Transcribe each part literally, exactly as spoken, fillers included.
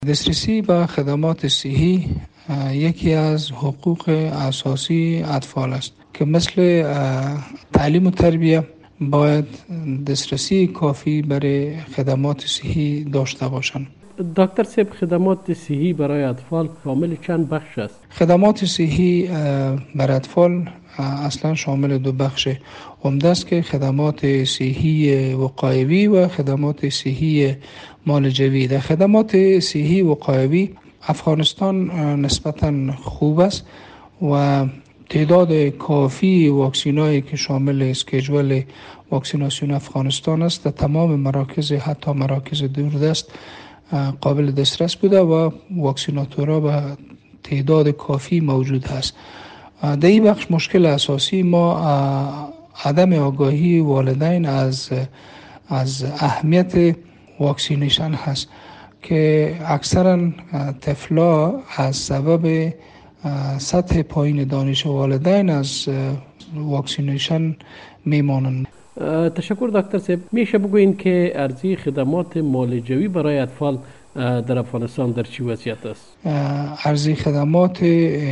دسترسی به خدمات صحی یکی از حقوق اساسی اطفال است که مثل تعلیم و تربیه باید دسترسی کافی برای خدمات صحی داشته باشند. دکتر صاحب، خدمات صحی برای اطفال شامل چند بخش است؟ خدمات صحی برای اطفال اصلا شامل دو بخش عمده است که خدمات صحی وقایوی و خدمات صحی معالجوی. در خدمات صحی وقایوی افغانستان نسبتاً خوب است و تعداد کافی واکسینایی که شامل اسکیجول واکسیناسیون افغانستان است در تمام مراکز، حتی مراکز دوردست، قابل دسترس بوده و واکسیناتورها به تعداد کافی موجود هست. در این بخش مشکل اساسی ما عدم آگاهی والدین از از اهمیت واکسینیشن هست که اکثرا طفلا از سبب سطح پایین دانش والدین از واکسینیشن میمانند. تشکر دکتر صاحب. میشه بگوین که ارزی خدمات معالجوی برای اطفال در افغانستان در چی وضعیت است؟ ارزی خدمات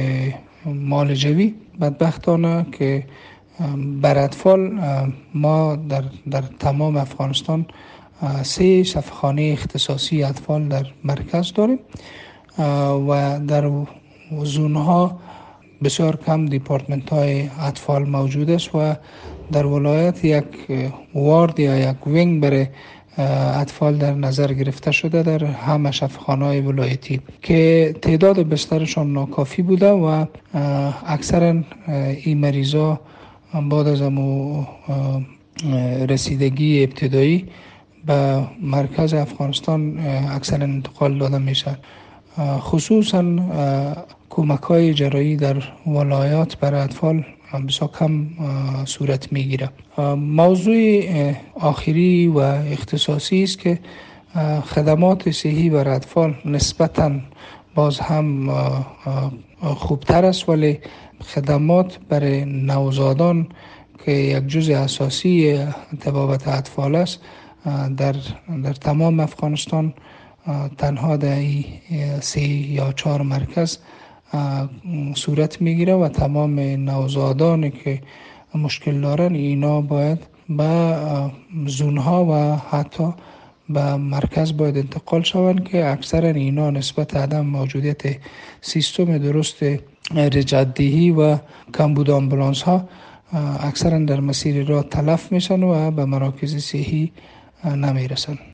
معالجوی بدبختانه که بر اطفال ما در در تمام افغانستان سه شفاخانه اختصاصی اطفال در مرکز داریم و در زونها بسیار کم دیپارتمنت های اطفال موجود است و در ولایت یک وارد یا یک وینگ برای اطفال در نظر گرفته شده در همه شفاخانه‌های ولایتی که تعداد بسترشان ناکافی بوده و اکثرا این مریضا بعد از امو رسیدگی ابتدایی به مرکز افغانستان اکثرا انتقال داده میشه. خصوصا کمک های جراحی در ولایات برای اطفال بسیار کم صورت میگیره. موضوع آخری و اختصاصی است که خدمات صحی برای اطفال نسبتاً باز هم خوبتر است، ولی خدمات برای نوزادان که یک جزء اساسی طبابت اطفال است در در تمام افغانستان تنها در سه یا چهار مرکز صورت میگیره و تمام نوزادانی که مشکل دارن اینا باید به زونها و حتی به مرکز باید انتقال شوند که اکثر اینا نسبت عدم موجودیت سیستم درست رجعت‌دهی و کمبود آمبولانس ها اکثرا در مسیر راه تلف میشن و به مراکز صحی نمیرسن.